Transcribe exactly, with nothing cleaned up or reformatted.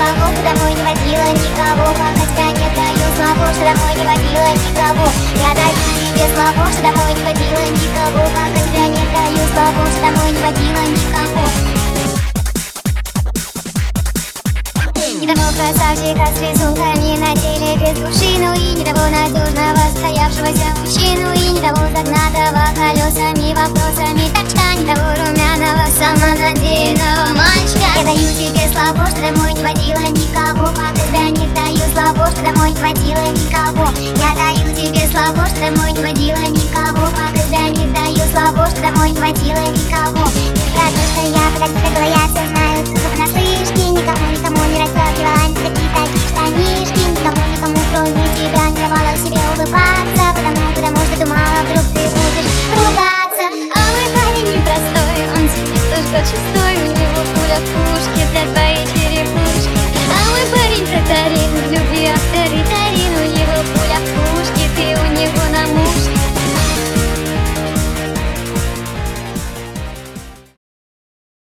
никого, что домой не водила никого. Пока тебя не даю слова, что домой не водила никого. Я даю тебе слова, что домой не водила никого. Пока тебя не даю слова, что домой не водила никого. Не того красавчика с рисунками на теле без души, ну и не того надежного состоявшегося мужчину, и не того загнатого колесами вопросами торчка, не того румяного самонадеянного мальчика. Я даю тебе слова, что домой не водила никого. Пока тебя не даю слова, что домой не водила никого. Я даю тебе слова, что домой не водила никого. Пока тебя не даю слова, что домой не водила никого. Не то, что я, когда ты была я.